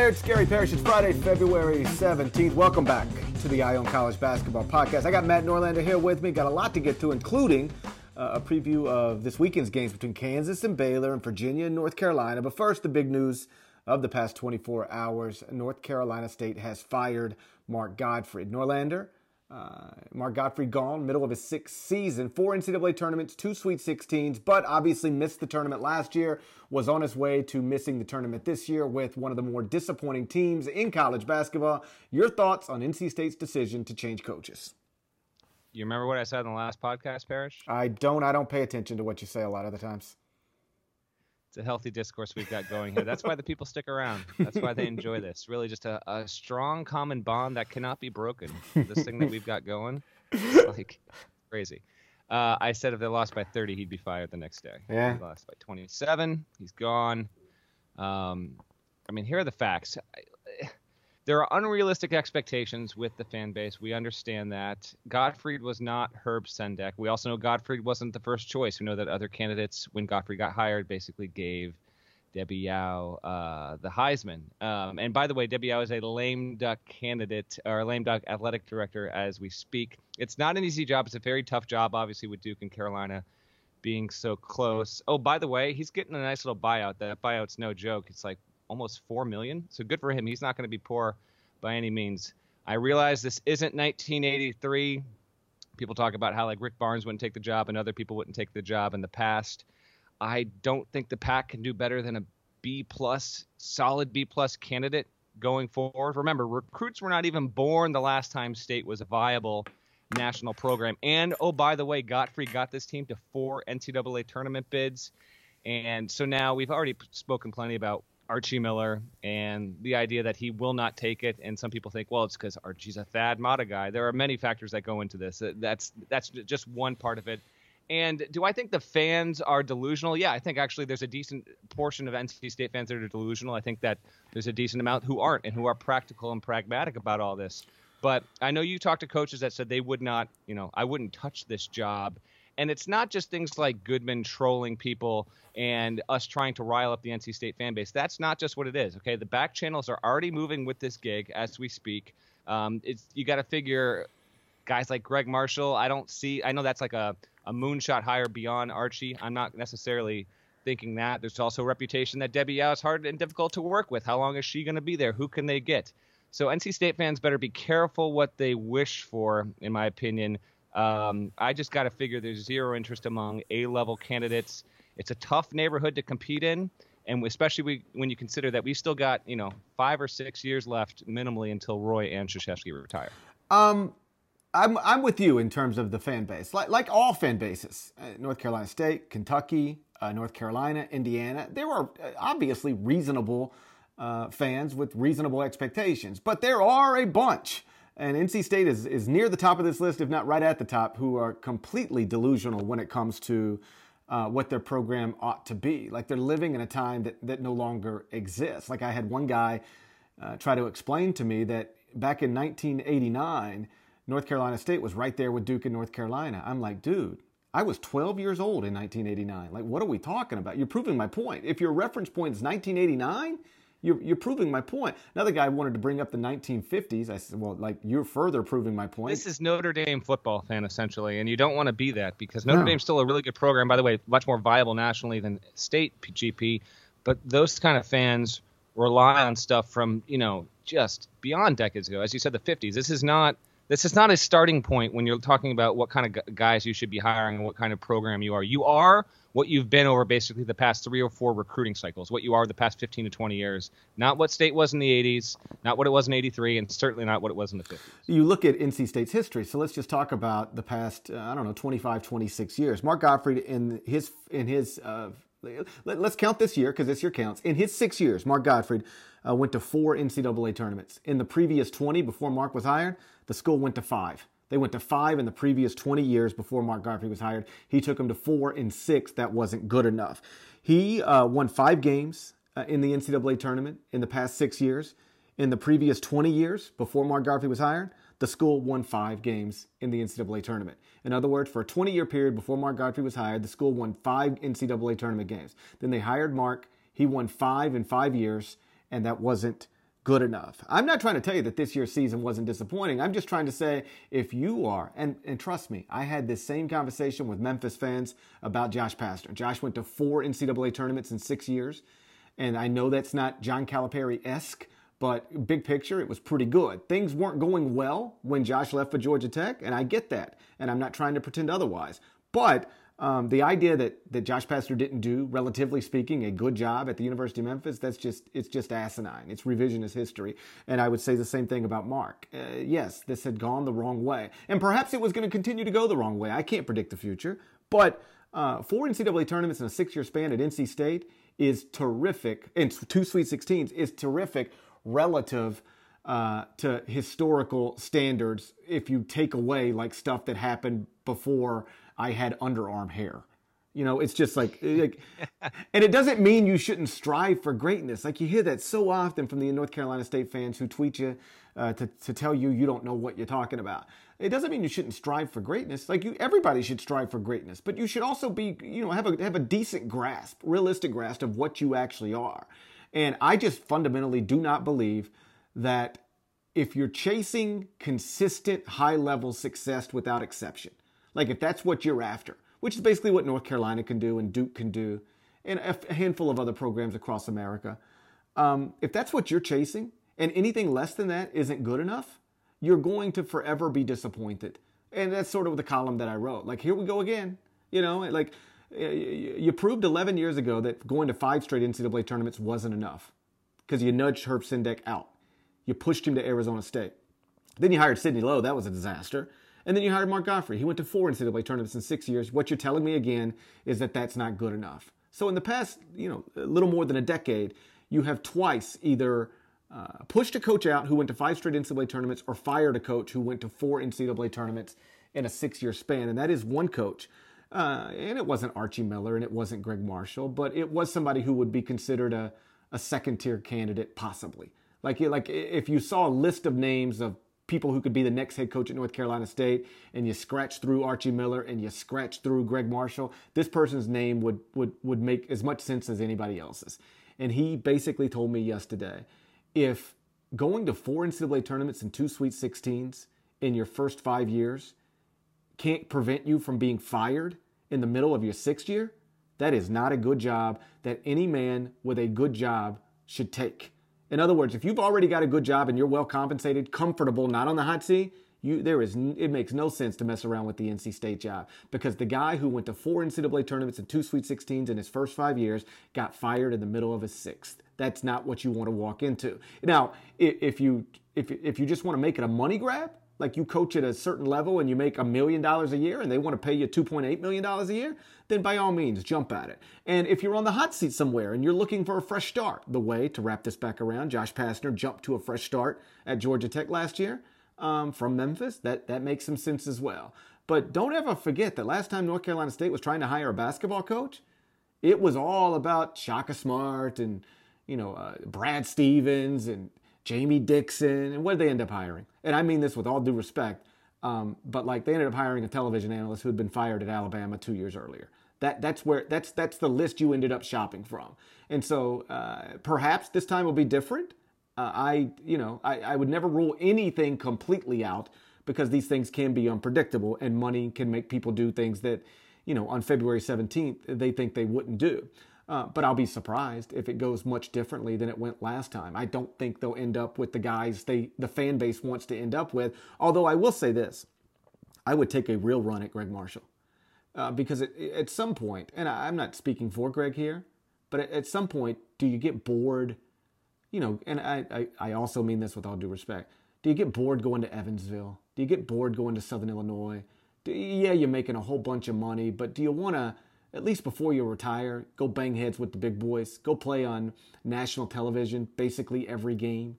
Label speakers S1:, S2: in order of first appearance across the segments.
S1: there, it's Gary Parrish. It's Friday, February 17th. Welcome back to the Eye on College Basketball Podcast. I got Matt Norlander here with me. Got a lot to get to, including a preview of this weekend's games between Kansas and Baylor and Virginia and North Carolina. But first, the big news of the past 24 hours. North Carolina State has fired Mark Gottfried. Norlander, Mark Gottfried gone, middle of his sixth season, 4 NCAA tournaments, 2 Sweet 16s, but obviously missed the tournament last year, was on his way to missing the tournament this year with one of the more disappointing teams in college basketball. Your thoughts on NC State's decision to change coaches?
S2: You remember what I said in the last podcast, Parrish?
S1: I don't pay attention to what you say a lot of the times.
S2: It's a healthy discourse we've got going here. That's why the people stick around. That's why they enjoy this. Really just a strong common bond that cannot be broken. This thing that we've got going, like crazy. I said if they lost by 30, he'd be fired the next day.
S1: Yeah.
S2: He lost by 27. He's gone. Here are the facts. There are unrealistic expectations with the fan base. We understand that. Gottfried was not Herb Sendek. We also know Gottfried wasn't the first choice. We know that other candidates, when Gottfried got hired, basically gave Debbie Yao the Heisman. And by the way, Debbie Yao is a lame duck candidate, or a lame duck athletic director as we speak. It's not an easy job. It's a very tough job, obviously, with Duke and Carolina being so close. Oh, by the way, he's getting a nice little buyout. That buyout's no joke. It's like almost $4 million. So good for him. He's not going to be poor by any means. I realize this isn't 1983. People talk about how like Rick Barnes wouldn't take the job and other people wouldn't take the job in the past. I don't think the Pac can do better than a B+, solid B+ candidate going forward. Remember, recruits were not even born the last time State was a viable national program. And, oh, by the way, Gottfried got this team to 4 NCAA tournament bids. And so now we've already spoken plenty about Archie Miller and the idea that he will not take it. And some people think, well, it's because Archie's a Thad Matta guy. There are many factors that go into this. That's just one part of it. And do I think the fans are delusional? Yeah, I think actually there's a decent portion of NC State fans that are delusional. I think that there's a decent amount who aren't and who are practical and pragmatic about all this. But I know you talked to coaches that said they would not, I wouldn't touch this job. And it's not just things like Goodman trolling people and us trying to rile up the NC State fan base. That's not just what it is, okay? The back channels are already moving with this gig as we speak. You got to figure guys like Greg Marshall, I know that's like a moonshot hire beyond Archie. I'm not necessarily thinking that. There's also a reputation that Debbie Yao is hard and difficult to work with. How long is she going to be there? Who can they get? So NC State fans better be careful what they wish for, in my opinion. I just got to figure there's zero interest among A-level candidates. It's a tough neighborhood to compete in, and especially when you consider that we've still got 5 or 6 years left minimally until Roy and Krzyzewski retire.
S1: I'm with you in terms of the fan base, like all fan bases. North Carolina State, Kentucky, North Carolina, Indiana. There are obviously reasonable fans with reasonable expectations, but there are a bunch. And NC State is near the top of this list, if not right at the top, who are completely delusional when it comes to what their program ought to be. Like they're living in a time that no longer exists. Like I had one guy try to explain to me that back in 1989, North Carolina State was right there with Duke and North Carolina. I'm like, dude, I was 12 years old in 1989. Like, what are we talking about? You're proving my point. If your reference point is 1989, you're proving my point. Another guy wanted to bring up the 1950s. I said, well, like, you're further proving my point.
S2: This is Notre Dame football fan, essentially, and you don't want to be that because Notre Dame's still a really good program. By the way, much more viable nationally than State GP. But those kind of fans rely on stuff from, just beyond decades ago. As you said, the 50s. This is not a starting point when you're talking about what kind of guys you should be hiring and what kind of program you are. You are what you've been over basically the past 3 or 4 recruiting cycles, what you are the past 15 to 20 years. Not what State was in the 80s, not what it was in 83, and certainly not what it was in the 50s.
S1: You look at NC State's history, so let's just talk about the past, 25, 26 years. Mark Gottfried in his let's count this year because this year counts. In his 6 years, Mark Gottfried went to 4 NCAA tournaments. In the previous 20 before Mark was hired, the school went to 5. They went to 5 in the previous 20 years before Mark Gottfried was hired. He took them to 4 in 6. That wasn't good enough. He won 5 games in the NCAA tournament in the past 6 years. In the previous 20 years before Mark Gottfried was hired, the school won 5 games in the NCAA tournament. In other words, for a 20-year period before Mark Gottfried was hired, the school won 5 NCAA tournament games. Then they hired Mark. He won 5 in 5 years, and that wasn't good enough. I'm not trying to tell you that this year's season wasn't disappointing. I'm just trying to say if you are, and trust me, I had this same conversation with Memphis fans about Josh Pastner. Josh went to 4 NCAA tournaments in 6 years, and I know that's not John Calipari-esque, but big picture, it was pretty good. Things weren't going well when Josh left for Georgia Tech, and I get that, and I'm not trying to pretend otherwise. But the idea that Josh Pastner didn't do, relatively speaking, a good job at the University of Memphis, it's just asinine. It's revisionist history. And I would say the same thing about Mark. Yes, this had gone the wrong way. And perhaps it was going to continue to go the wrong way. I can't predict the future. But 4 NCAA tournaments in a 6-year span at NC State is terrific. And 2 Sweet 16s is terrific relative to historical standards if you take away like stuff that happened before I had underarm hair. You know, it's just like, and it doesn't mean you shouldn't strive for greatness. Like you hear that so often from the North Carolina State fans who tweet you to tell you don't know what you're talking about. It doesn't mean you shouldn't strive for greatness. Like everybody should strive for greatness, but you should also be, have a decent grasp, realistic grasp of what you actually are. And I just fundamentally do not believe that if you're chasing consistent high-level success without exception, like if that's what you're after, which is basically what North Carolina can do and Duke can do, and a handful of other programs across America, if that's what you're chasing and anything less than that isn't good enough, you're going to forever be disappointed. And that's sort of the column that I wrote. Like, here we go again. You proved 11 years ago that going to 5 straight NCAA tournaments wasn't enough because you nudged Herb Sendek out. You pushed him to Arizona State. Then you hired Sidney Lowe. That was a disaster. And then you hired Mark Gottfried. He went to 4 NCAA tournaments in 6 years. What you're telling me again is that that's not good enough. So in the past, a little more than a decade, you have twice either pushed a coach out who went to 5 straight NCAA tournaments or fired a coach who went to 4 NCAA tournaments in a 6-year span. And that is one coach. And it wasn't Archie Miller and it wasn't Greg Marshall, but it was somebody who would be considered a second-tier candidate possibly. Like if you saw a list of names of people who could be the next head coach at North Carolina State, and you scratch through Archie Miller and you scratch through Greg Marshall, this person's name would make as much sense as anybody else's. And he basically told me yesterday, if going to 4 NCAA tournaments and 2 Sweet 16s in your first 5 years can't prevent you from being fired in the middle of your 6th year, that is not a good job that any man with a good job should take. In other words, if you've already got a good job and you're well compensated, comfortable, not on the hot seat, it makes no sense to mess around with the NC State job, because the guy who went to 4 NCAA tournaments and 2 Sweet 16s in his first 5 years got fired in the middle of his 6th. That's not what you want to walk into. Now, if you just want to make it a money grab, like you coach at a certain level and you make $1 million a year and they want to pay you $2.8 million a year, then by all means, jump at it. And if you're on the hot seat somewhere and you're looking for a fresh start, the way, to wrap this back around, Josh Pastner jumped to a fresh start at Georgia Tech last year from Memphis, that makes some sense as well. But don't ever forget that last time North Carolina State was trying to hire a basketball coach, it was all about Shaka Smart and, Brad Stevens and Jamie Dixon, and what did they end up hiring? And I mean this with all due respect, but like they ended up hiring a television analyst who had been fired at Alabama 2 years earlier. That's the list you ended up shopping from. And so perhaps this time will be different. I would never rule anything completely out, because these things can be unpredictable and money can make people do things that, on February 17th, they think they wouldn't do. But I'll be surprised if it goes much differently than it went last time. I don't think they'll end up with the guys the fan base wants to end up with. Although I will say this, I would take a real run at Greg Marshall. Because at some point, and I'm not speaking for Greg here, but at some point, do you get bored? And I also mean this with all due respect. Do you get bored going to Evansville? Do you get bored going to Southern Illinois? You're making a whole bunch of money, but do you want to, at least before you retire, go bang heads with the big boys, go play on national television basically every game,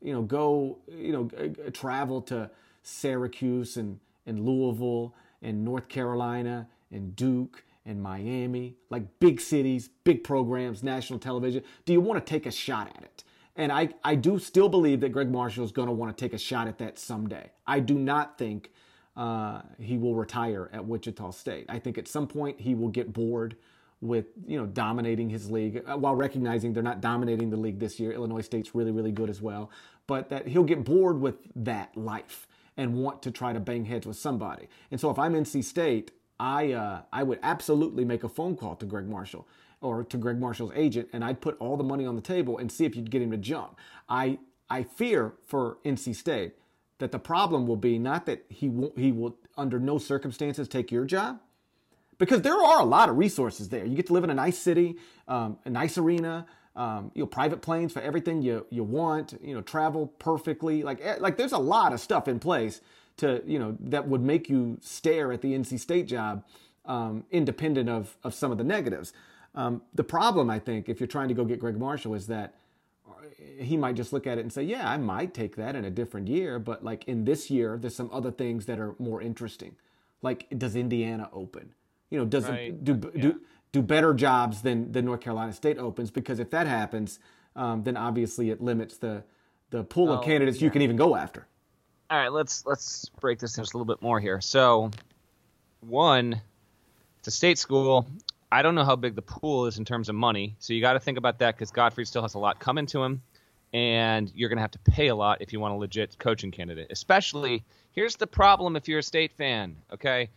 S1: travel to Syracuse and Louisville and North Carolina and Duke and Miami, like big cities, big programs, national television? Do you want to take a shot at it? And I do still believe that Greg Marshall is going to want to take a shot at that someday. I do not think he will retire at Wichita State. I think at some point he will get bored with dominating his league, while recognizing they're not dominating the league this year. Illinois State's really, really good as well. But that he'll get bored with that life and want to try to bang heads with somebody. And so if I'm NC State, I would absolutely make a phone call to Greg Marshall or to Greg Marshall's agent, and I'd put all the money on the table and see if you'd get him to jump. I fear for NC State that the problem will be not that he will under no circumstances take your job, because there are a lot of resources there. You get to live in a nice city, a nice arena, private planes for everything you want, travel perfectly. Like there's a lot of stuff in place to, that would make you stare at the NC State job, independent of some of the negatives. The problem, I think, if you're trying to go get Greg Marshall, is that he might just look at it and say, yeah, I might take that in a different year, but like in this year, there's some other things that are more interesting. Like, does Indiana open? Does it do better jobs than North Carolina State opens? Because if that happens, then obviously it limits the pool of candidates you can even go after.
S2: All right, let's break this down just a little bit more here. So, one, it's a state school. I don't know how big the pool is in terms of money, so you got to think about that, because Gottfried still has a lot coming to him, and you're going to have to pay a lot if you want a legit coaching candidate. Especially, here's the problem if you're a State fan, okay?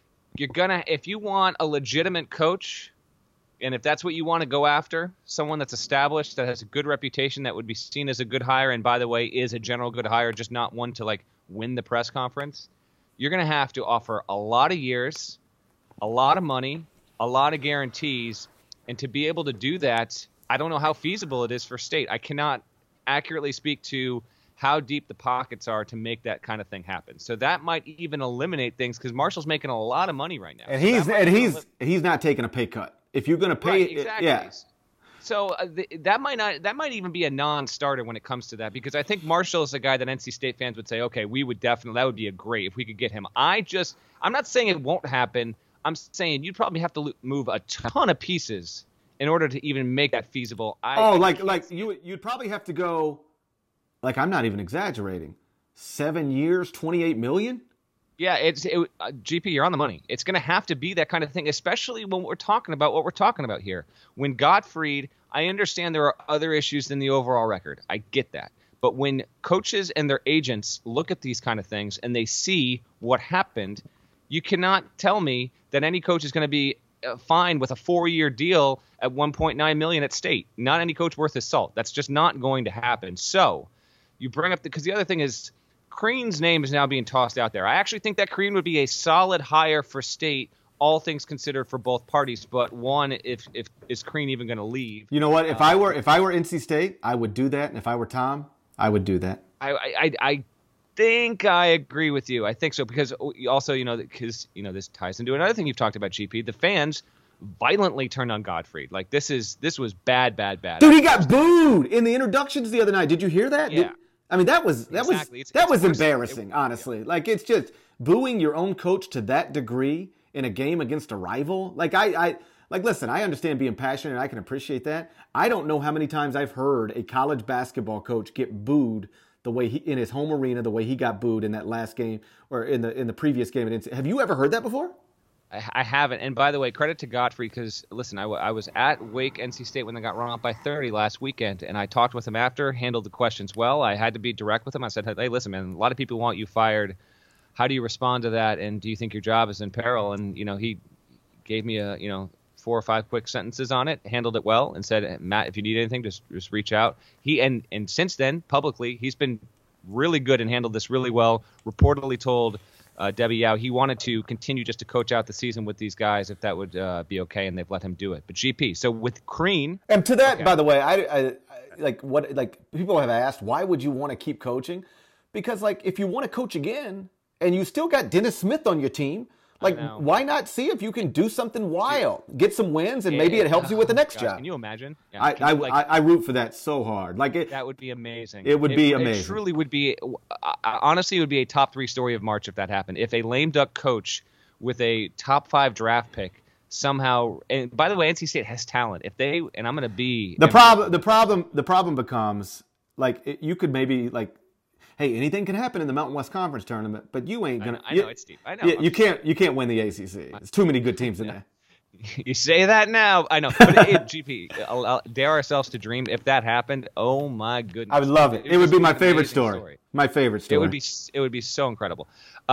S2: If you want a legitimate coach, and if that's what you want to go after, someone that's established, that has a good reputation, that would be seen as a good hire, and by the way, is a general good hire, just not one to like win the press conference, you're going to have to offer a lot of years, a lot of money, a lot of guarantees, and to be able to do that, I don't know how feasible it is for State. I cannot accurately speak to how deep the pockets are to make that kind of thing happen. So that might even eliminate things, because Marshall's making a lot of money right now.
S1: And he's not taking a pay cut. If you're going to pay,
S2: right, exactly.
S1: Yeah.
S2: So that might even be a non-starter when it comes to that, because I think Marshall is a guy that NC State fans would say, okay, that would be a great if we could get him. I'm not saying it won't happen. I'm saying you'd probably have to move a ton of pieces in order to even make that feasible.
S1: You'd probably have to go, like, I'm not even exaggerating, 7 years, $28 million.
S2: Yeah, GP, you're on the money. It's going to have to be that kind of thing, especially when we're talking about what we're talking about here. When Gottfried, I understand there are other issues than the overall record. I get that. But when coaches and their agents look at these kind of things and they see what happened, you cannot tell me that any coach is going to be fine with a 4-year deal at $1.9 million at State. Not any coach worth his salt. That's just not going to happen. So you bring up because the other thing is, Crean's name is now being tossed out there. I actually think that Crean would be a solid hire for State, all things considered, for both parties. But one, if is Crean even going to leave?
S1: You know what? If I were NC State, I would do that. And if I were Tom, I would do that.
S2: I think I agree with you. I think so, because also because this ties into another thing you've talked about, GP. The fans violently turned on Gottfried. Like this was bad.
S1: Dude, he got booed in the introductions the other night. Did you hear that?
S2: Yeah.
S1: That was embarrassing,
S2: yeah.
S1: honestly. Like, it's just booing your own coach to that degree in a game against a rival. Like, listen, I understand being passionate and I can appreciate that. I don't know how many times I've heard a college basketball coach get booed the way in his home arena, the way he got booed in that last game or in the previous game. Have you ever heard that before?
S2: I haven't. And by the way, credit to Gottfried, because, listen, I was at Wake NC State when they got run off by 30 last weekend, and I talked with him after, handled the questions well. I had to be direct with him. I said, hey, listen, man, a lot of people want you fired. How do you respond to that, and do you think your job is in peril? And, he gave me 4 or 5 quick sentences on it, handled it well, and said, Matt, if you need anything, just reach out. And since then, publicly, he's been really good and handled this really well. Reportedly told Debbie Yao he wanted to continue just to coach out the season with these guys if that would be okay, and they've let him do it. But GP, so with Crean,
S1: and to that, by the way, I people have asked, why would you want to keep coaching? Because if you want to coach again and you still got Dennis Smith on your team, why not see if you can do something wild, get some wins, and maybe it helps you with the next job?
S2: Can you imagine? Yeah,
S1: I root for that so hard.
S2: That would be amazing.
S1: It would be amazing.
S2: It truly would be. Honestly, it would be a top 3 story of March if that happened. If a lame duck coach with a top 5 draft pick somehow, and by the way, NC State has talent. If they, and I'm going to be
S1: the problem becomes you could maybe hey, anything can happen in the Mountain West Conference tournament, but you ain't gonna.
S2: I know it's deep. I know.
S1: You can't win the ACC. There's too many good teams in there.
S2: You say that now. I know. But GP, dare ourselves to dream. If that happened, oh my goodness.
S1: I would love it. It would be my favorite story. My favorite story.
S2: It would be so incredible.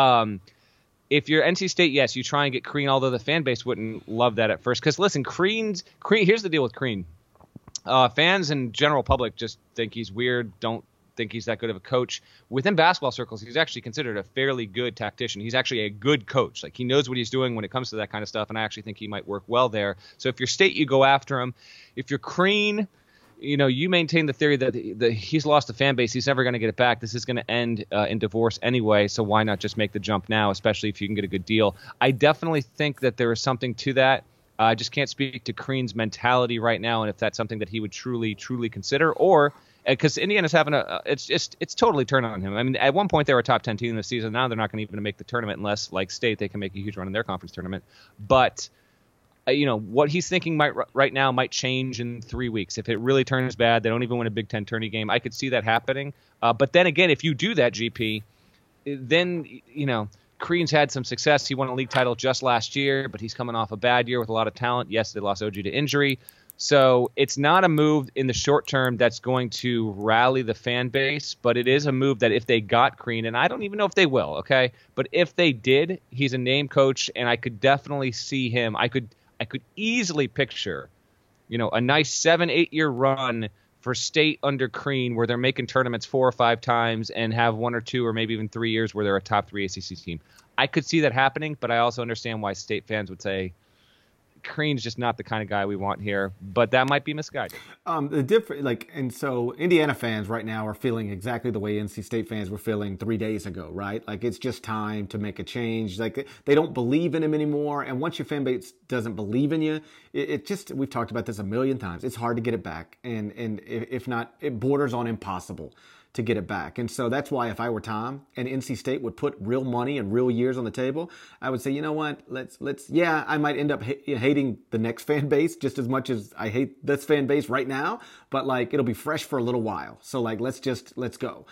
S2: If you're NC State, yes, you try and get Crean, although the fan base wouldn't love that at first. Because listen, Crean, here's the deal with Crean. Fans and general public just think he's weird, don't think he's that good of a coach. Within basketball circles, he's actually considered a fairly good tactician. He's actually a good coach. Like, he knows what he's doing when it comes to that kind of stuff, and I actually think he might work well there. So if you're State, you go after him. If you're Crean, you maintain the theory that he's lost the fan base. He's never going to get it back. This is going to end in divorce anyway, so why not just make the jump now, especially if you can get a good deal? I definitely think that there is something to that. I just can't speak to Crean's mentality right now, and if that's something that he would truly, truly consider, or because Indiana's having it's totally turned on him. I mean, at one point they were a top 10 team this season. Now they're not going to even make the tournament unless, like State, they can make a huge run in their conference tournament. But what he's thinking right now might change in 3 weeks. If it really turns bad, they don't even win a Big Ten tourney game. I could see that happening. But then again, if you do that, GP, then Crean's had some success. He won a league title just last year, but he's coming off a bad year with a lot of talent. Yes, they lost OG to injury. So it's not a move in the short term that's going to rally the fan base, but it is a move that if they got Crean, and I don't even know if they will, okay? But if they did, he's a name coach, and I could definitely see him. I could easily picture, a nice 7-8 year run for State under Crean where they're making tournaments 4 or 5 times and have 1 or 2 or maybe even 3 years where they're a top 3 ACC team. I could see that happening, but I also understand why State fans would say, Crean's just not the kind of guy we want here, but that might be misguided.
S1: And so Indiana fans right now are feeling exactly the way NC State fans were feeling 3 days ago, right? Like, it's just time to make a change. Like, they don't believe in him anymore, and once your fan base doesn't believe in you, we've talked about this a million times. It's hard to get it back, and if not, it borders on impossible to get it back. And so that's why if I were Tom and NC State would put real money and real years on the table, I would say, you know what, I might end up hating the next fan base just as much as I hate this fan base right now, but it'll be fresh for a little while. So let's go.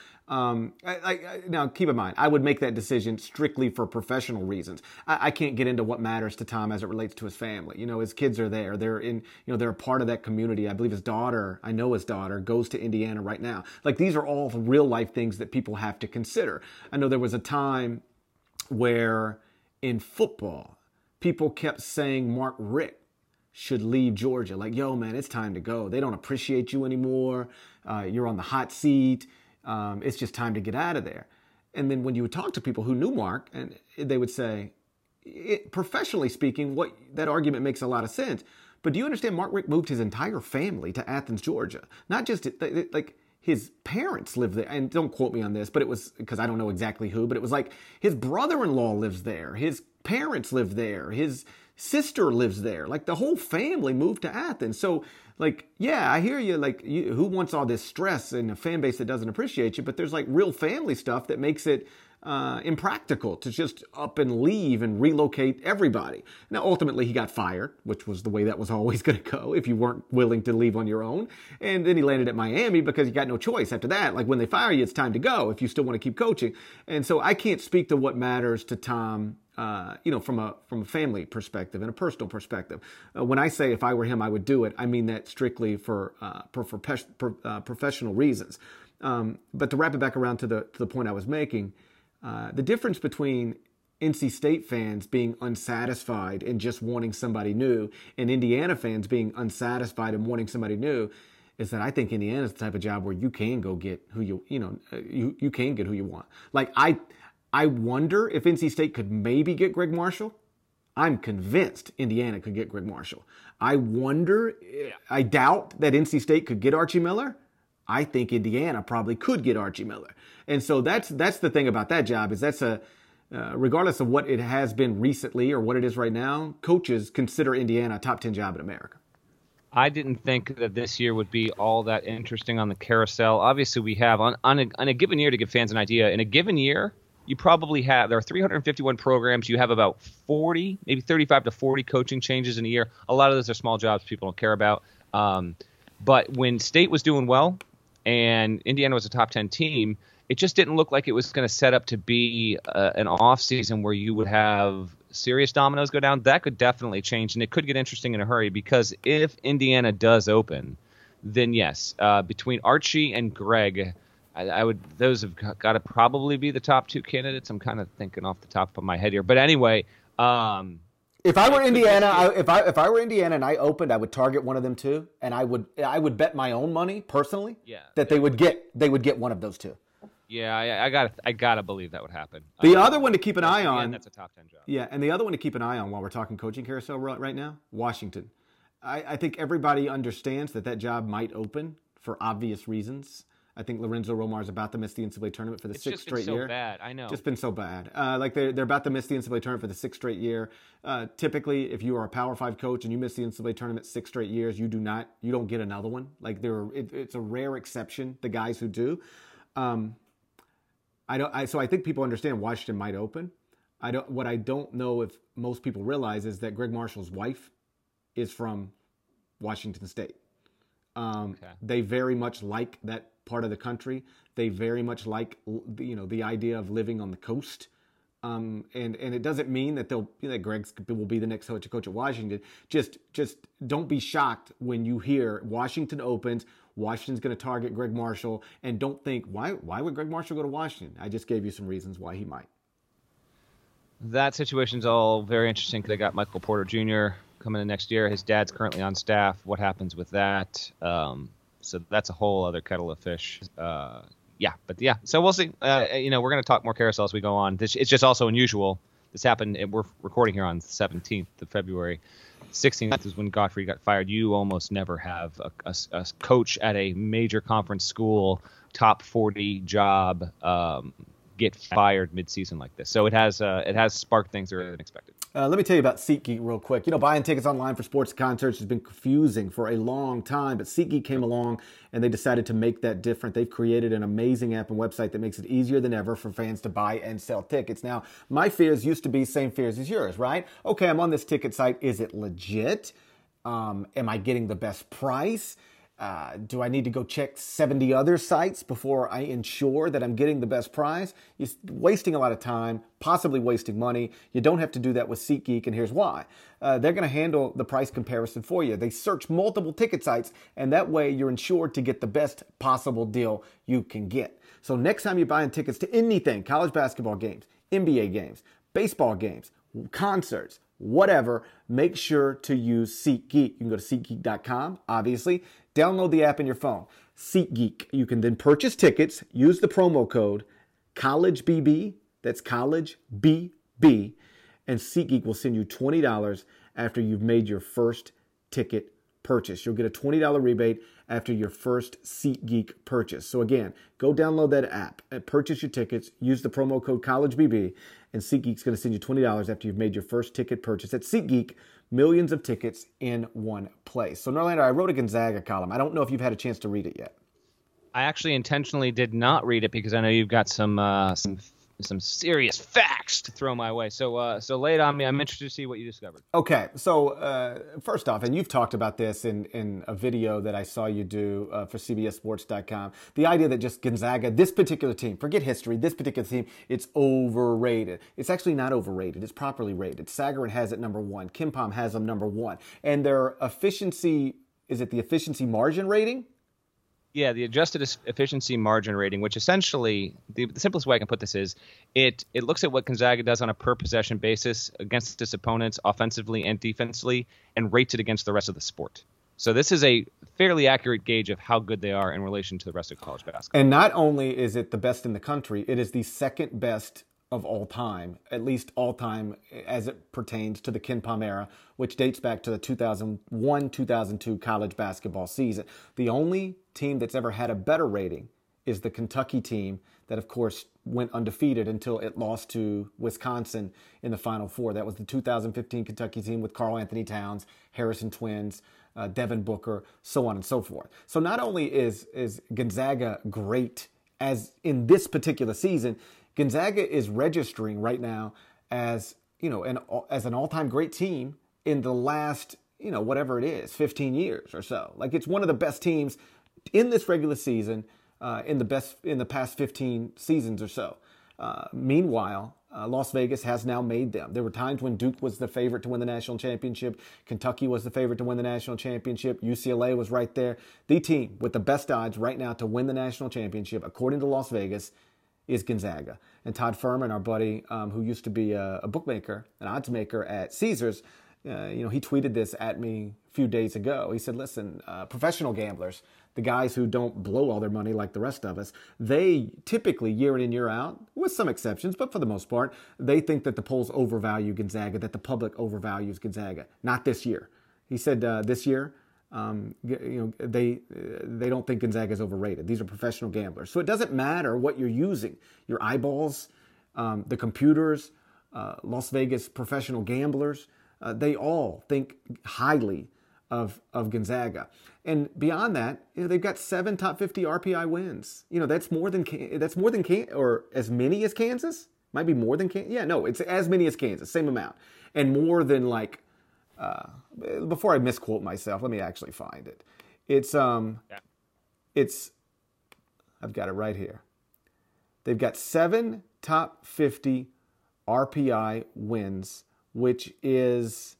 S1: Now keep in mind, I would make that decision strictly for professional reasons. I can't get into what matters to Tom as it relates to his family. His kids are there. They're they're a part of that community. I believe his daughter goes to Indiana right now. These are all real life things that people have to consider. I know there was a time where in football, people kept saying Mark Richt should leave Georgia. Yo, man, it's time to go. They don't appreciate you anymore. You're on the hot seat. It's just time to get out of there. And then when you would talk to people who knew Mark, and they would say, professionally speaking, that argument makes a lot of sense. But do you understand Mark Richt moved his entire family to Athens, Georgia? Not just his parents live there. And don't quote me on this, but it was because I don't know exactly who, but it was his brother-in-law lives there. His parents live there. His sister lives there. The whole family moved to Athens. So yeah, I hear you. Who wants all this stress and a fan base that doesn't appreciate you? But there's real family stuff that makes it impractical to just up and leave and relocate everybody. Now, ultimately, he got fired, which was the way that was always going to go if you weren't willing to leave on your own. And then he landed at Miami because you got no choice after that. When they fire you, it's time to go if you still want to keep coaching. And so I can't speak to what matters to Tom from a family perspective and a personal perspective. When I say if I were him, I would do it, I mean that strictly for professional reasons. But to wrap it back around to the point I was making, the difference between NC State fans being unsatisfied and just wanting somebody new and Indiana fans being unsatisfied and wanting somebody new is that I think Indiana's the type of job where you can go get who you can get who you want. I wonder if NC State could maybe get Greg Marshall. I'm convinced Indiana could get Greg Marshall. I doubt that NC State could get Archie Miller. I think Indiana probably could get Archie Miller. And so that's the thing about that job is regardless of what it has been recently or what it is right now, coaches consider Indiana a top 10 job in America.
S2: I didn't think that this year would be all that interesting on the carousel. Obviously, we have on a given year, to give fans an idea, in a given year, you probably have, there are 351 programs. You have about 40, maybe 35 to 40 coaching changes in a year. A lot of those are small jobs people don't care about. But when State was doing well and Indiana was a top 10 team, it just didn't look like it was going to set up to be an off season where you would have serious dominoes go down. That could definitely change, and it could get interesting in a hurry, because if Indiana does open, then yes, between Archie and Greg, I would, those have got to probably be the top two candidates. I'm kind of thinking off the top of my head here, but anyway.
S1: If I were Indiana, if I were Indiana and I opened, I would target one of them too, and I would bet my own money personally that they would get one of those two.
S2: Yeah, I gotta believe that would happen.
S1: The other one to keep an eye on.
S2: That's a top 10 job.
S1: Yeah, and the other one to keep an eye on while we're talking coaching carousel right now, Washington. I think everybody understands that job might open for obvious reasons. I think Lorenzo Romar is about to miss the NCAA tournament for the sixth straight year.
S2: It's just been so bad. I know.
S1: Just been so bad. Like they're about to miss the NCAA tournament for the sixth straight year. Typically, if you are a Power 5 coach and you miss the NCAA tournament 6 straight years, you don't get another one. Like it's a rare exception, the guys who do. So I think people understand Washington might open. What I don't know if most people realize is that Greg Marshall's wife is from Washington State. They very much like that part of the country. They very much like the idea of living on the coast. And it doesn't mean that Greg will be the next coach at Washington. Just don't be shocked when you hear Washington opens. Washington's going to target Greg Marshall, and don't think why would Greg Marshall go to Washington? I just gave you some reasons why he might.
S2: That situation's all very interesting because they got Michael Porter Jr. coming in next year. His dad's currently on staff. What happens with that? So that's a whole other kettle of fish. So we'll see. We're going to talk more carousel as we go on. It's just also unusual. This happened. We're recording here on the 17th of February. 16th is when Gottfried got fired. You almost never have a coach at a major conference school, top 40 job, get fired mid-season like this. So it has sparked things earlier than expected.
S1: Let me tell you about SeatGeek real quick. Buying tickets online for sports concerts has been confusing for a long time, but SeatGeek came along and they decided to make that different. They've created an amazing app and website that makes it easier than ever for fans to buy and sell tickets. Now, my fears used to be same fears as yours, right? Okay, I'm on this ticket site. Is it legit? Am I getting the best price? Do I need to go check 70 other sites before I ensure that I'm getting the best price? You're wasting a lot of time, possibly wasting money. You don't have to do that with SeatGeek, and here's why. They're going to handle the price comparison for you. They search multiple ticket sites, and that way you're ensured to get the best possible deal you can get. So next time you're buying tickets to anything, college basketball games, NBA games, baseball games, concerts, whatever, make sure to use SeatGeek. You can go to SeatGeek.com, obviously. Download the app in your phone. SeatGeek. You can then purchase tickets, use the promo code CollegeBB, that's CollegeBB, and SeatGeek will send you $20 after you've made your first ticket purchase. You'll get a $20 rebate after your first SeatGeek purchase. So again, go download that app and purchase your tickets, use the promo code CollegeBB, and SeatGeek's going to send you $20 after you've made your first ticket purchase. At SeatGeek, millions of tickets in one place. So Norlander, I wrote a Gonzaga column. I don't know if you've had a chance to read it yet.
S2: I actually intentionally did not read it because I know you've got some serious facts to throw my way. So lay it on me. I'm interested to see what you discovered.
S1: Okay. So first off, and you've talked about this in a video that I saw you do for CBSSports.com, the idea that just Gonzaga, this particular team, forget history, this particular team, it's overrated. It's actually not overrated. It's properly rated. Sagarin has it number 1. KenPom has them number 1. And their efficiency, is it the efficiency margin rating?
S2: Yeah, the adjusted efficiency margin rating, which essentially, the simplest way I can put this is, it looks at what Gonzaga does on a per-possession basis against its opponents offensively and defensively and rates it against the rest of the sport. So this is a fairly accurate gauge of how good they are in relation to the rest of college basketball.
S1: And not only is it the best in the country, it is the second best of all time, at least all time as it pertains to the KenPom era, which dates back to the 2001-2002 college basketball season. The only team that's ever had a better rating is the Kentucky team that, of course, went undefeated until it lost to Wisconsin in the Final Four. That was the 2015 Kentucky team with Karl Anthony Towns, Harrison Twins, Devin Booker, so on and so forth. So not only is Gonzaga great as in this particular season, Gonzaga is registering right now as, as an all-time great team in the last, whatever it is, 15 years or so. Like, it's one of the best teams in this regular season in the past 15 seasons or so. Meanwhile, Las Vegas has now made them. There were times when Duke was the favorite to win the national championship. Kentucky was the favorite to win the national championship. UCLA was right there. The team with the best odds right now to win the national championship, according to Las Vegas, is Gonzaga. And Todd Furman, our buddy, who used to be a bookmaker, an odds maker at Caesars, he tweeted this at me a few days ago. He said, listen, professional gamblers, the guys who don't blow all their money like the rest of us, they typically, year in and year out, with some exceptions, but for the most part, they think that the polls overvalue Gonzaga, that the public overvalues Gonzaga. Not this year. He said this year, they don't think Gonzaga is overrated. These are professional gamblers. So it doesn't matter what you're using. Your eyeballs, the computers, Las Vegas professional gamblers, they all think highly of Gonzaga. And beyond that, they've got 7 top 50 RPI wins. That's more than or as many as Kansas. Might be more than Kansas. Yeah, no, it's as many as Kansas, same amount, and more than before I misquote myself, let me actually find it. It's I've got it right here. They've got 7 top 50 RPI wins, which is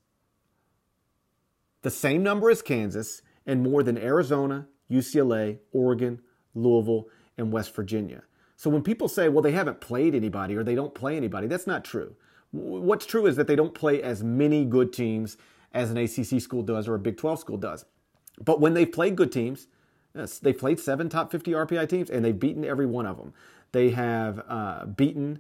S1: the same number as Kansas and more than Arizona, UCLA, Oregon, Louisville, and West Virginia. So when people say, well, they haven't played anybody or they don't play anybody, that's not true. What's true is that they don't play as many good teams as an ACC school does or a Big 12 school does. But when they've played good teams, they've played 7 top 50 RPI teams and they've beaten every one of them. They have beaten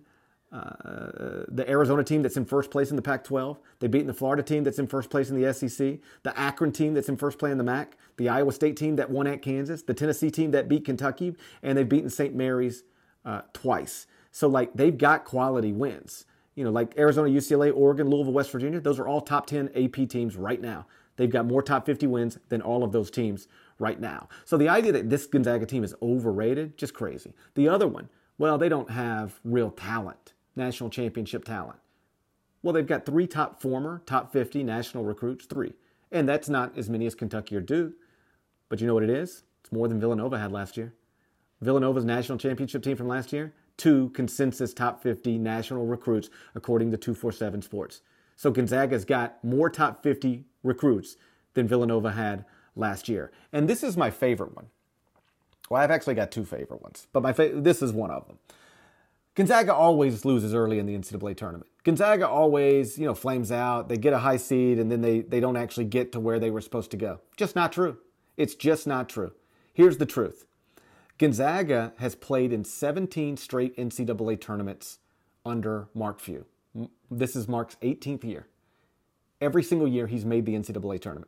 S1: the Arizona team that's in first place in the Pac-12. They've beaten the Florida team that's in first place in the SEC, the Akron team that's in first place in the MAC, the Iowa State team that won at Kansas, the Tennessee team that beat Kentucky, and they've beaten St. Mary's twice. So they've got quality wins. Like Arizona, UCLA, Oregon, Louisville, West Virginia, those are all top 10 AP teams right now. They've got more top 50 wins than all of those teams right now. So the idea that this Gonzaga team is overrated, just crazy. The other one, well, they don't have real talent, national championship talent. Well, they've got 3 former top 50 national recruits, 3. And that's not as many as Kentucky or Duke. But you know what it is? It's more than Villanova had last year. Villanova's national championship team from last year, 2 consensus top 50 national recruits, according to 247 Sports. So Gonzaga's got more top 50 recruits than Villanova had last year. And this is my favorite one. Well, I've actually got 2 favorite ones, but this is one of them. Gonzaga always loses early in the NCAA tournament. Gonzaga always, flames out. They get a high seed, and then they don't actually get to where they were supposed to go. Just not true. It's just not true. Here's the truth. Gonzaga has played in 17 straight NCAA tournaments under Mark Few. This is Mark's 18th year. Every single year he's made the NCAA tournament.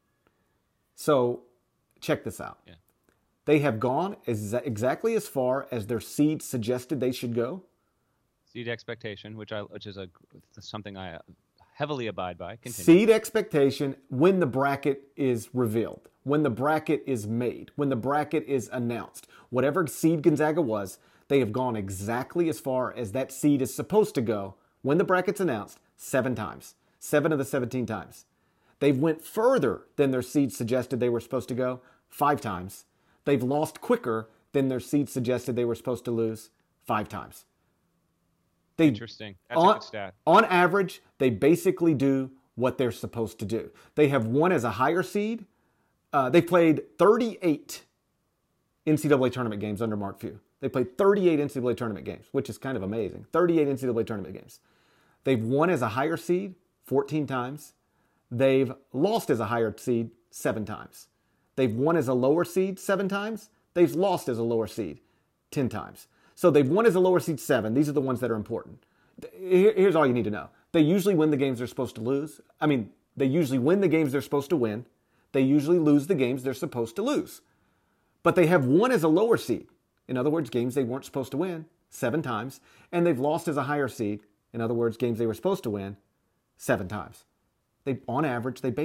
S1: So check this out. Yeah. They have gone exactly as far as their seed suggested they should go.
S2: Seed expectation, which is something I heavily abide by. Continue.
S1: Seed expectation when the bracket is revealed, when the bracket is made, when the bracket is announced. Whatever seed Gonzaga was, they have gone exactly as far as that seed is supposed to go when the bracket's announced 7 times. 7 of the 17 times. They've went further than their seed suggested they were supposed to go 5 times. They've lost quicker than their seed suggested they were supposed to lose 5 times.
S2: Interesting. That's a good stat.
S1: On average, they basically do what they're supposed to do. They have won as a higher seed. They played 38 NCAA tournament games under Mark Few. They played 38 NCAA tournament games, which is kind of amazing. 38 NCAA tournament games. They've won as a higher seed 14 times. They've lost as a higher seed 7 times. They've won as a lower seed 7 times. They've lost as a lower seed 10 times. So they've won as a lower seed 7. These are the ones that are important. Here's all you need to know. They usually win the games they're supposed to lose. They usually win the games they're supposed to win. They usually lose the games they're supposed to lose. But they have won as a lower seed. In other words, games they weren't supposed to win 7 times. And they've lost as a higher seed. In other words, games they were supposed to win 7 times. On average, they're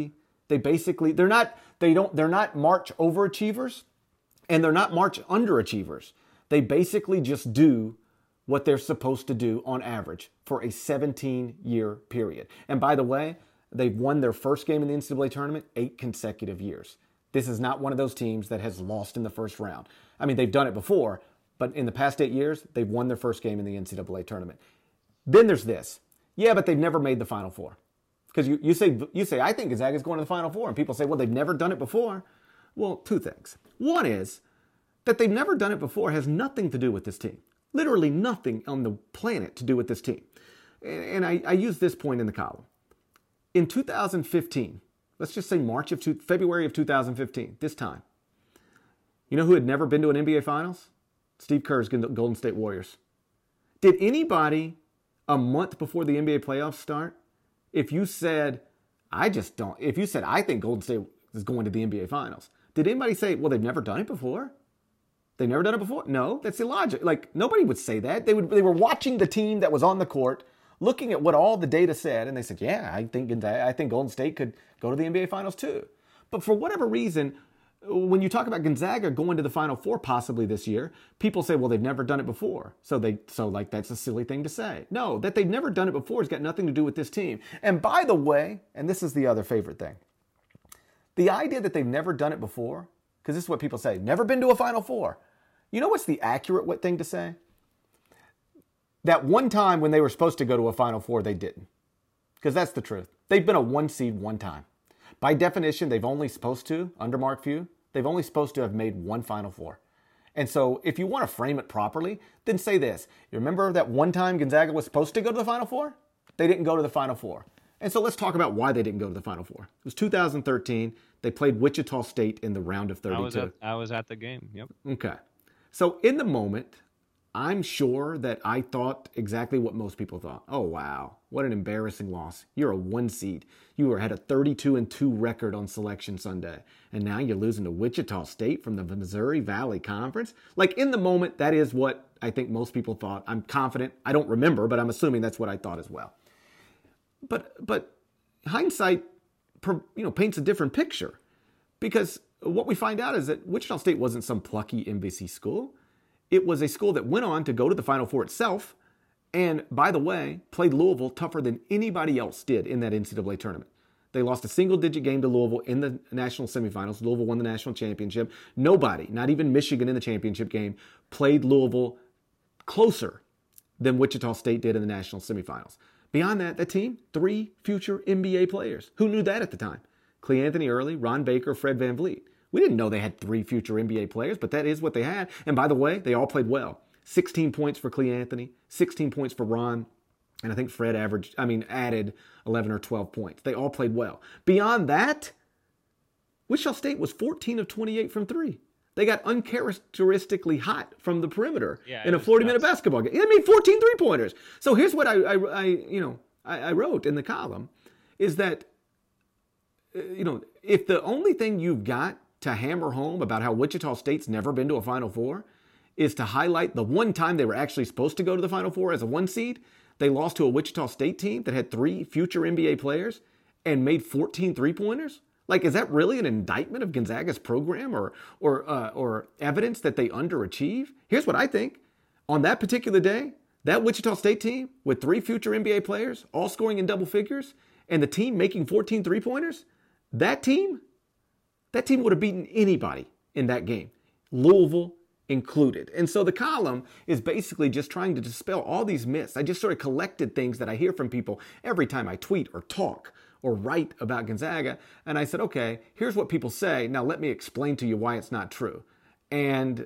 S1: not March overachievers and they're not March underachievers. They basically just do what they're supposed to do on average for a 17-year period. And by the way, they've won their first game in the NCAA tournament 8 consecutive years. This is not one of those teams that has lost in the first round. I mean, they've done it before, but in the past 8 years, they've won their first game in the NCAA tournament. Then there's this. Yeah, but they've never made the Final Four. Because you say, I think Gonzaga's going to the Final Four. And people say, well, they've never done it before. Well, two things. One is that they've never done it before has nothing to do with this team. Literally nothing on the planet to do with this team. And I use this point in the column. In 2015, let's just say February of 2015, this time, you know who had never been to an NBA Finals? Steve Kerr's Golden State Warriors. Did anybody a month before the NBA playoffs start, if you said, I think Golden State is going to the NBA Finals, did anybody say, well, they've never done it before? They've never done it before? No, that's illogical. Like, nobody would say that. They were watching the team that was on the court, looking at what all the data said, and they said, yeah, I think Golden State could go to the NBA Finals too. But for whatever reason, when you talk about Gonzaga going to the Final Four possibly this year, people say, well, they've never done it before. So that's a silly thing to say. No, that they've never done it before has got nothing to do with this team. And by the way, and this is the other favorite thing, the idea that they've never done it before, because this is what people say, never been to a Final Four. You know what's the accurate thing to say? That one time when they were supposed to go to a Final Four, they didn't. Because that's the truth. They've been a 1 seed one time. By definition, they've only supposed to, under Mark Few, they've only supposed to have made one Final Four. And so if you want to frame it properly, then say this. You remember that one time Gonzaga was supposed to go to the Final Four? They didn't go to the Final Four. And so let's talk about why they didn't go to the Final Four. It was 2013. They played Wichita State in the round of 32.
S2: I was at the game, yep.
S1: Okay. So in the moment, I'm sure that I thought exactly what most people thought. Oh, wow. What an embarrassing loss. You're a 1 seed. You had a 32-2 record on Selection Sunday. And now you're losing to Wichita State from the Missouri Valley Conference. Like, in the moment, that is what I think most people thought. I'm confident. I don't remember, but I'm assuming that's what I thought as well. But hindsight, paints a different picture. Because what we find out is that Wichita State wasn't some plucky MVC school. It was a school that went on to go to the Final Four itself, and, by the way, played Louisville tougher than anybody else did in that NCAA tournament. They lost a single-digit game to Louisville in the national semifinals. Louisville won the national championship. Nobody, not even Michigan in the championship game, played Louisville closer than Wichita State did in the national semifinals. Beyond that team, 3 future NBA players. Who knew that at the time? Cleanthony Early, Ron Baker, Fred VanVleet. We didn't know they had 3 future NBA players, but that is what they had. And by the way, they all played well. 16 points for Cleanthony, 16 points for Ron, and I think Fred added 11 or 12 points. They all played well. Beyond that, Wichita State was 14 of 28 from 3. They got uncharacteristically hot from the perimeter in a 40-minute basketball game. I mean, 14 three-pointers. So here's what I wrote in the column is that, if the only thing you've got to hammer home about how Wichita State's never been to a Final Four is to highlight the one time they were actually supposed to go to the Final Four as a 1 seed, they lost to a Wichita State team that had 3 future NBA players and made 14 three-pointers? Like, is that really an indictment of Gonzaga's program or evidence that they underachieve? Here's what I think. On that particular day, that Wichita State team with 3 future NBA players, all scoring in double figures, and the team making 14 three-pointers, that team would have beaten anybody in that game, Louisville included. And so the column is basically just trying to dispel all these myths. I just sort of collected things that I hear from people every time I tweet or talk or write about Gonzaga. And I said, okay, here's what people say. Now let me explain to you why it's not true. And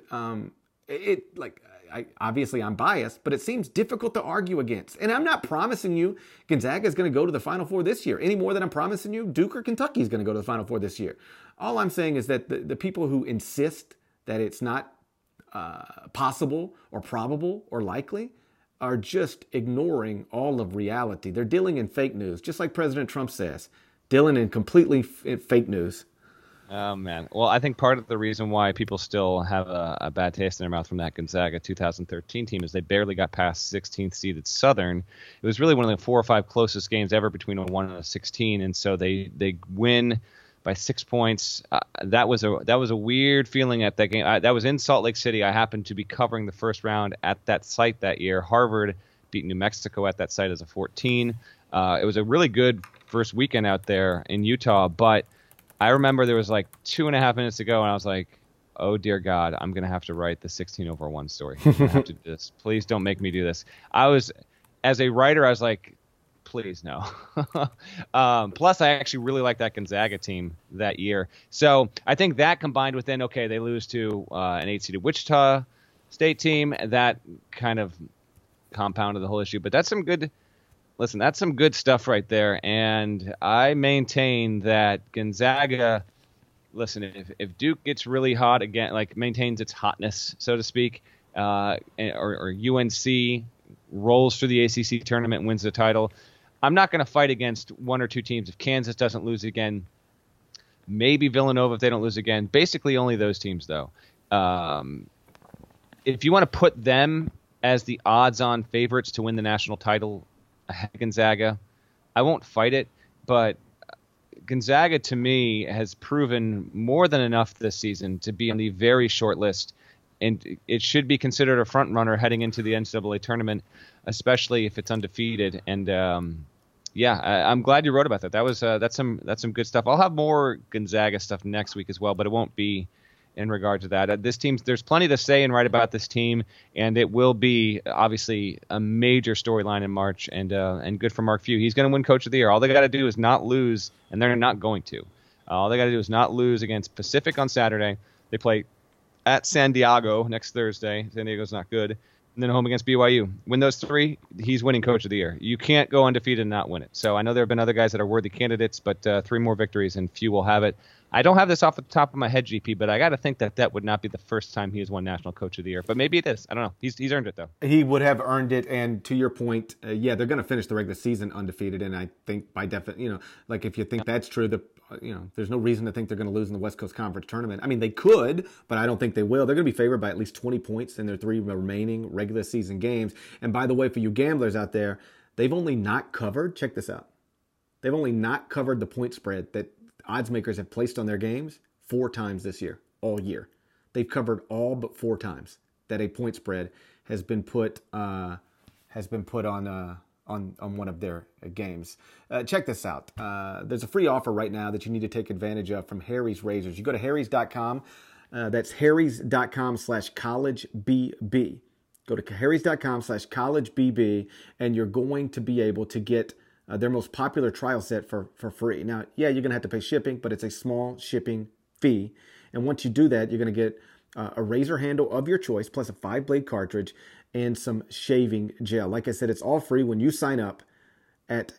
S1: obviously I'm biased, but it seems difficult to argue against. And I'm not promising you Gonzaga is going to go to the Final Four this year any more than I'm promising you Duke or Kentucky is going to go to the Final Four this year. All I'm saying is that the people who insist that it's not possible or probable or likely are just ignoring all of reality. They're dealing in fake news, just like President Trump says, dealing in completely fake news.
S2: Oh, man. Well, I think part of the reason why people still have a bad taste in their mouth from that Gonzaga 2013 team is they barely got past 16th seeded Southern. It was really one of the 4 or 5 closest games ever between a 1 and a 16, and so they win by 6 points. That was a weird feeling at that game. That was in Salt Lake City. I happened to be covering the first round at that site that year. Harvard beat New Mexico at that site as a 14. It was a really good first weekend out there in Utah, but I remember there was like 2.5 minutes to go, and I was like, oh, dear God, I'm going to have to write the 16/1 story. I'm gonna have to do this. Please don't make me do this. As a writer, I was like, please, no. Plus, I actually really liked that Gonzaga team that year. So I think that combined with then, okay, they lose to an 8-seeded Wichita State team. That kind of compounded the whole issue. But that's some good stuff right there. And I maintain that Gonzaga, listen, if Duke gets really hot again, like maintains its hotness, so to speak, or UNC rolls through the ACC tournament and wins the title, I'm not going to fight against one or two teams. If Kansas doesn't lose again, maybe Villanova if they don't lose again. Basically only those teams, though. If you want to put them as the odds-on favorites to win the national title ahead of Gonzaga, I won't fight it. But Gonzaga, to me, has proven more than enough this season to be on the very short list. And it should be considered a front runner heading into the NCAA tournament, especially if it's undefeated. And I'm glad you wrote about that. That's some good stuff. I'll have more Gonzaga stuff next week as well, but it won't be in regard to that. There's plenty to say and write about this team, and it will be obviously a major storyline in March. And good for Mark Few. He's going to win Coach of the Year. All they got to do is not lose, and they're not going to. All they got to do is not lose against Pacific on Saturday. They play at San Diego next Thursday. San Diego's not good. And then home against BYU. Win those three, he's winning Coach of the Year. You can't go undefeated and not win it. So I know there have been other guys that are worthy candidates, but 3 more victories and Few will have it. I don't have this off the top of my head, GP, but I got to think that would not be the first time he has won National Coach of the Year. But maybe it is. I don't know. He's earned it, though.
S1: He would have earned it. And to your point, they're going to finish the regular season undefeated. And I think by definition, like if you think that's true, there's no reason to think they're going to lose in the West Coast Conference tournament. I mean, they could, but I don't think they will. They're going to be favored by at least 20 points in their 3 remaining regular season games. And by the way, for you gamblers out there, they've only not covered, check this out, they've only not covered the point spread that odds makers have placed on their games 4 times this year, all year. They've covered all but 4 times that a point spread has been put on one of their games. Check this out. There's a free offer right now that you need to take advantage of from Harry's Razors. You go to harrys.com. That's harrys.com/collegebb. Go to harrys.com/collegebb, and you're going to be able to get their most popular trial set for free. Now, you're going to have to pay shipping, but it's a small shipping fee. And once you do that, you're going to get a razor handle of your choice, plus a 5-blade cartridge and some shaving gel. Like I said, it's all free when you sign up at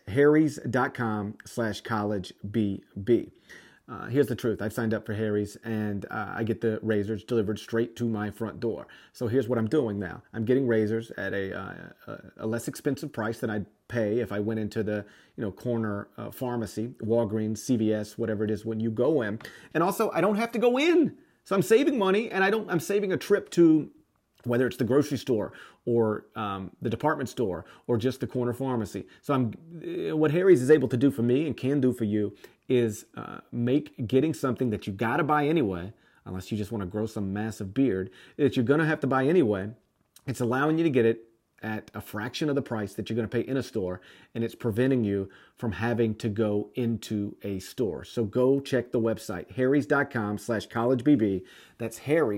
S1: harrys.com/collegebb. Here's the truth. I've signed up for Harry's, and I get the razors delivered straight to my front door. So here's what I'm doing now. I'm getting razors at a less expensive price than I'd pay if I went into the corner pharmacy, Walgreens, CVS, whatever it is when you go in. And also, I don't have to go in. So I'm saving money, and I'm saving a trip to whether it's the grocery store or the department store or just the corner pharmacy. So what Harry's is able to do for me and can do for you is make getting something that you got to buy anyway, unless you just want to grow some massive beard, that you're going to have to buy anyway. It's allowing you to get it at a fraction of the price that you're going to pay in a store, and it's preventing you from having to go into a store. So go check the website, harrys.com/collegebb. That's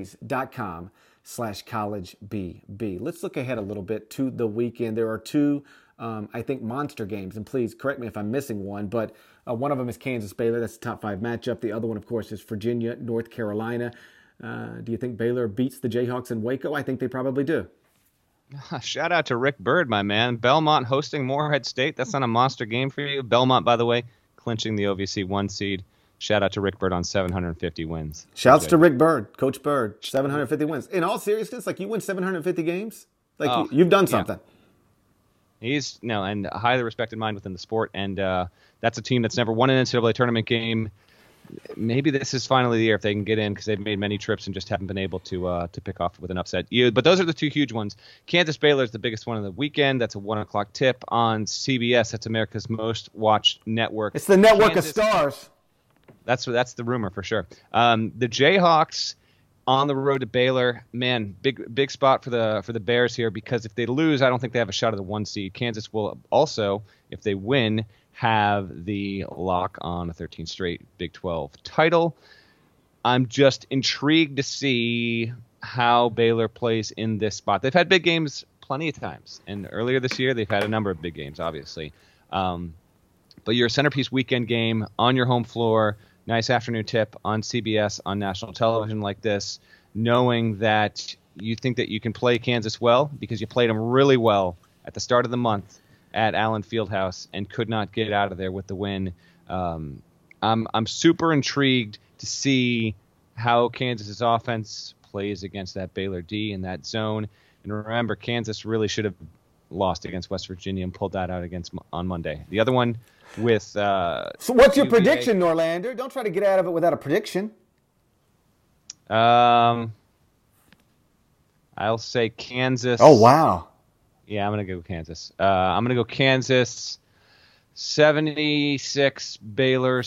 S1: harrys.com/collegebb. Let's look ahead a little bit to the weekend. There are 2, I think, monster games, and please correct me if I'm missing one, but one of them is Kansas-Baylor. That's the top 5 matchup. The other one, of course, is Virginia-North Carolina. Do you think Baylor beats the Jayhawks in Waco? I think they probably do.
S2: Shout out to Rick Byrd, my man. Belmont hosting Morehead State. That's not a monster game for you. Belmont, by the way, clinching the OVC 1 seed. Shout out to Rick Byrd on 750 wins.
S1: Shouts to Rick Byrd, Coach Byrd, 750 wins. In all seriousness, you win 750 games? You've done something.
S2: Yeah. He's and a highly respected mind within the sport, and that's a team that's never won an NCAA tournament game. Maybe this is finally the year if they can get in, because they've made many trips and just haven't been able to pick off with an upset. But those are the 2 huge ones. Kansas-Baylor is the biggest one of the weekend. That's a 1:00 tip on CBS. That's America's most watched network.
S1: It's the network of stars.
S2: That's the rumor for sure. The Jayhawks on the road to Baylor. Man, big spot for the Bears here, because if they lose, I don't think they have a shot at the 1 seed. Kansas will also, if they win, have the lock on a 13th straight Big 12 title. I'm just intrigued to see how Baylor plays in this spot. They've had big games plenty of times, and earlier this year they've had a number of big games, obviously. But your centerpiece weekend game on your home floor, nice afternoon tip on CBS on national television like this, knowing that you think that you can play Kansas well because you played them really well at the start of the month at Allen Fieldhouse and could not get out of there with the win. I'm super intrigued to see how Kansas's offense plays against that Baylor D in that zone. And remember, Kansas really should have lost against West Virginia and pulled that out on Monday. The other one with
S1: so what's your prediction, Norlander? Don't try to get out of it without a prediction.
S2: I'll say Kansas.
S1: Oh, wow.
S2: Yeah, I'm going to go Kansas. I'm going to go Kansas 76, Baylor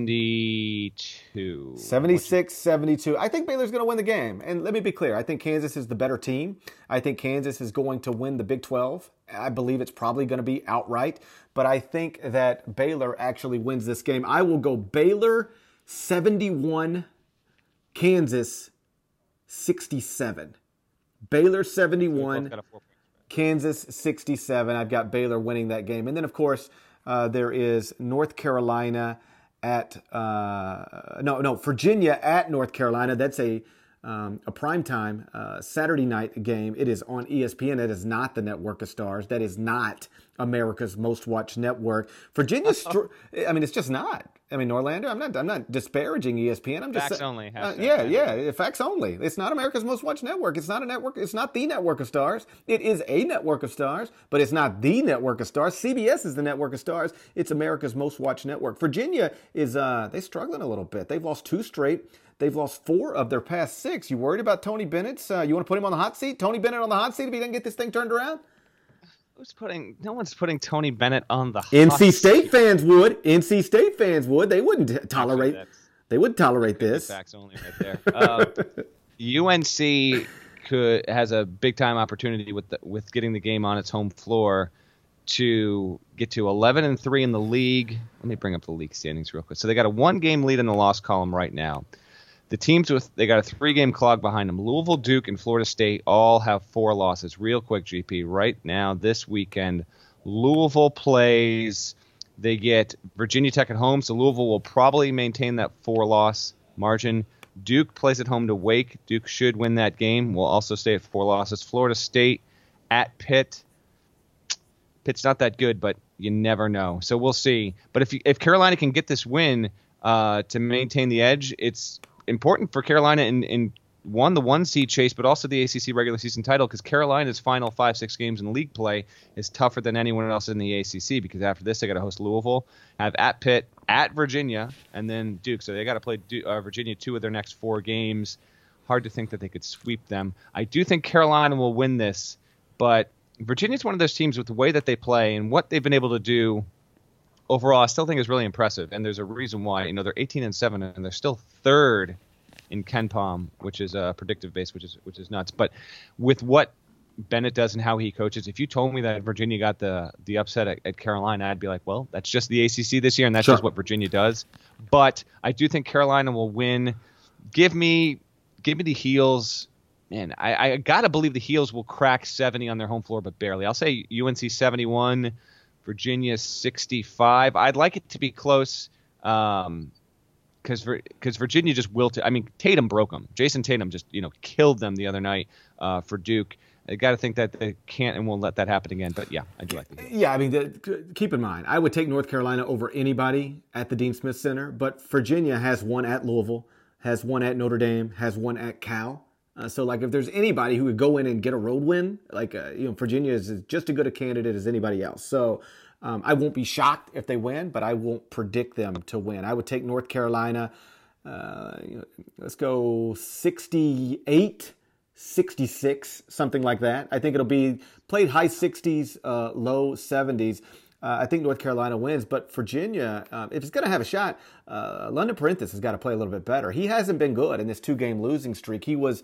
S2: 72.
S1: 76-72. I think Baylor's going to win the game. And let me be clear. I think Kansas is the better team. I think Kansas is going to win the Big 12. I believe it's probably going to be outright. But I think that Baylor actually wins this game. I will go Baylor 71, Kansas 67. Baylor 71, Kansas 67. I've got Baylor winning that game. And then, of course, there is North Carolina at Virginia at North Carolina. That's a primetime Saturday night game. It is on ESPN. That is not the Network of Stars. That is not America's most watched network. Virginia's, it's just not. I mean, Norlander, I'm not disparaging ESPN. I'm just
S2: facts only.
S1: Facts only. It's not America's most watched network. It's not a network. It's not the Network of Stars. It is a Network of Stars, but it's not the Network of Stars. CBS is the Network of Stars. It's America's most watched network. Virginia is they're struggling a little bit. They've lost 2 straight. They've lost 4 of their past 6. You worried about Tony Bennett's? You want to put him on the hot seat? Tony Bennett on the hot seat if he doesn't get this thing turned around?
S2: No one's putting Tony Bennett on the hot
S1: NC State fans would. NC State fans would. They wouldn't tolerate. They wouldn't tolerate this.
S2: Facts only right there. UNC has a big time opportunity with getting the game on its home floor to get to 11-3 in the league. Let me bring up the league standings real quick. So they got a 1-game lead in the loss column right now. The teams they got a 3-game clog behind them. Louisville, Duke, and Florida State all have 4 losses. Real quick, GP, right now this weekend, Louisville plays. They get Virginia Tech at home, so Louisville will probably maintain that 4-loss margin. Duke plays at home to Wake. Duke should win that game. Will also stay at 4 losses. Florida State at Pitt. Pitt's not that good, but you never know. So we'll see. But if Carolina can get this win to maintain the edge, it's important for Carolina in the 1 seed chase, but also the ACC regular season title, because Carolina's final 5-6 games in league play is tougher than anyone else in the ACC, because after this they got to host Louisville, have at Pitt, at Virginia, and then Duke. So they got to play Virginia 2 of their next 4 games. Hard to think that they could sweep them. I do think Carolina will win this, but Virginia's one of those teams with the way that they play and what they've been able to do overall, I still think is really impressive, and there's a reason why. You know, they're 18-7, and they're still 3rd in KenPom, which is a predictive base, which is nuts. But with what Bennett does and how he coaches, if you told me that Virginia got the upset at Carolina, I'd be like, well, that's just the ACC this year, and that's just what Virginia does. But I do think Carolina will win. Give me the Heels. Man, I got to believe the Heels will crack 70 on their home floor, but barely. I'll say UNC 71, Virginia 65. I'd like it to be close because Virginia just wilted. I mean, Tatum broke them. Jason Tatum just killed them the other night for Duke. I got to think that they can't and won't let that happen again. But yeah, I do like the Heels.
S1: Yeah, I mean, keep in mind, I would take North Carolina over anybody at the Dean Smith Center, but Virginia has one at Louisville, has one at Notre Dame, has one at Cal. So, like, if there's anybody who would go in and get a road win, like, Virginia is just as good a candidate as anybody else. So, I won't be shocked if they win, but I won't predict them to win. I would take North Carolina, let's go 68, 66, something like that. I think it'll be played high 60s, low 70s. I think North Carolina wins, but Virginia, if it's going to have a shot, London Parentis has got to play a little bit better. He hasn't been good in this 2-game losing streak. He was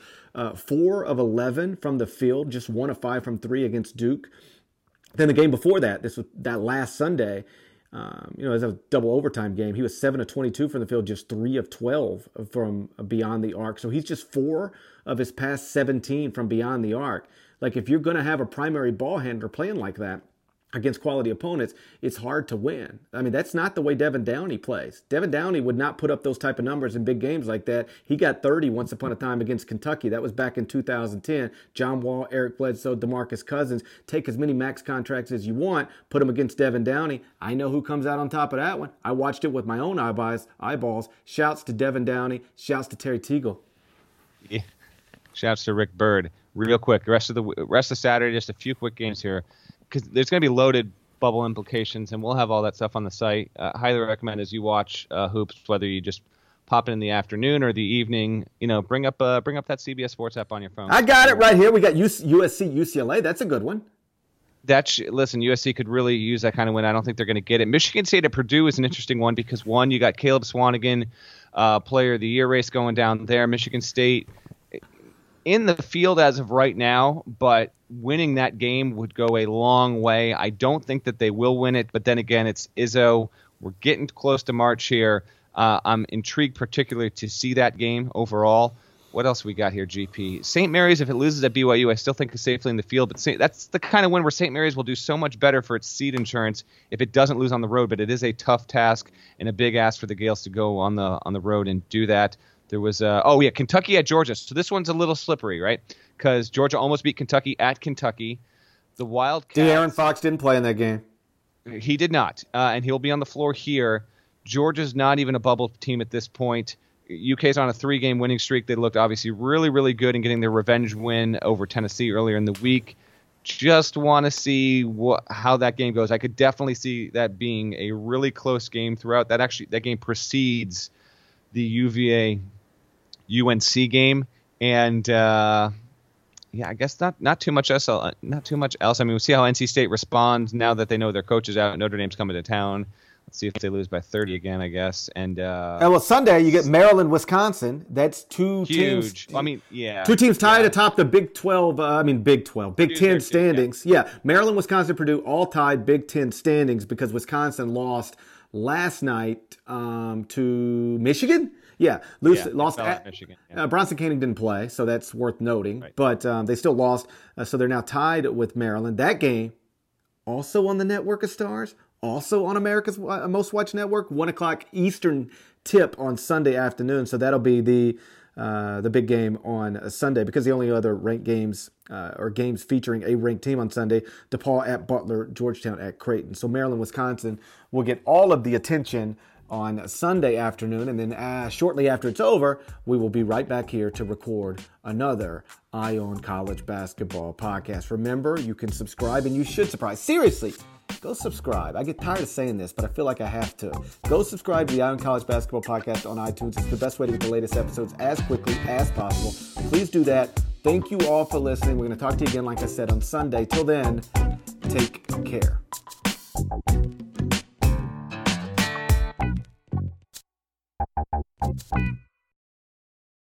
S1: 4 of 11 from the field, just 1 of 5 from 3 against Duke. Then the game before that, this was that last Sunday, it was a double overtime game. He was 7 of 22 from the field, just 3 of 12 from beyond the arc. So he's just 4 of his past 17 from beyond the arc. Like, if you're going to have a primary ball handler playing like that against quality opponents, it's hard to win. I mean, that's not the way Devin Downey plays. Devin Downey would not put up those type of numbers in big games like that. He got 30 once upon a time against Kentucky. That was back in 2010. John Wall, Eric Bledsoe, DeMarcus Cousins. Take as many max contracts as you want. Put them against Devin Downey. I know who comes out on top of that one. I watched it with my own eyeballs. Shouts to Devin Downey. Shouts to Terry Teagle.
S2: Yeah. Shouts to Rick Byrd. Real quick, the rest of Saturday, just a few quick games here, because there's going to be loaded bubble implications, and we'll have all that stuff on the site. Highly recommend as you watch hoops, whether you just pop in the afternoon or the evening, bring up that CBS Sports app on your phone.
S1: I got it right here. We got USC, UCLA. That's a good one.
S2: Listen, USC could really use that kind of win. I don't think they're going to get it. Michigan State at Purdue is an interesting one because, one, you got Caleb Swanigan, Player of the Year race going down there. Michigan State in the field as of right now, but winning that game would go a long way. I don't think that they will win it, but then again, it's Izzo. We're getting close to March here. I'm intrigued particularly to see that game overall. What else we got here, GP? St. Mary's, if it loses at BYU, I still think is safely in the field, but that's the kind of win where St. Mary's will do so much better for its seed insurance if it doesn't lose on the road, but it is a tough task and a big ask for the Gales to go on the road and do that. There was, Kentucky at Georgia. So this one's a little slippery, right? Because Georgia almost beat Kentucky at Kentucky. The Wildcats.
S1: De'Aaron Fox didn't play in that game.
S2: He did not, and he'll be on the floor here. Georgia's not even a bubble team at this point. UK's on a 3-game winning streak. They looked obviously really, really good in getting their revenge win over Tennessee earlier in the week. Just want to see how that game goes. I could definitely see that being a really close game throughout. That game precedes the UVA UNC game, and I guess not too much else. Not too much else. I mean, we'll see how NC State responds now that they know their coach is out. Notre Dame's coming to town. Let's see if they lose by 30 again, I guess. And
S1: Sunday you get Maryland, Wisconsin. That's two
S2: huge.
S1: teams.
S2: I mean, yeah,
S1: 2 teams tied atop the Big 12. Big 10 standings. Yeah, Maryland, Wisconsin, Purdue all tied Big 10 standings because Wisconsin lost last night to Michigan. Yeah, lost at
S2: Michigan. Yeah.
S1: Bronson Koenig didn't play, so that's worth noting.
S2: Right.
S1: But they still lost, so they're now tied with Maryland. That game, also on the Network of Stars, also on America's Most Watched Network, 1:00 Eastern tip on Sunday afternoon. So that'll be the big game on Sunday because the only other ranked games or games featuring a ranked team on Sunday, DePaul at Butler, Georgetown at Creighton. So Maryland, Wisconsin will get all of the attention on Sunday afternoon, and then shortly after it's over, we will be right back here to record another Eye on College Basketball podcast. Remember, you can subscribe, and you should subscribe. Seriously, go subscribe. I get tired of saying this, but I feel like I have to. Go subscribe to the Eye on College Basketball podcast on iTunes. It's the best way to get the latest episodes as quickly as possible. Please do that. Thank you all for listening. We're going to talk to you again, like I said, on Sunday. Till then, take care.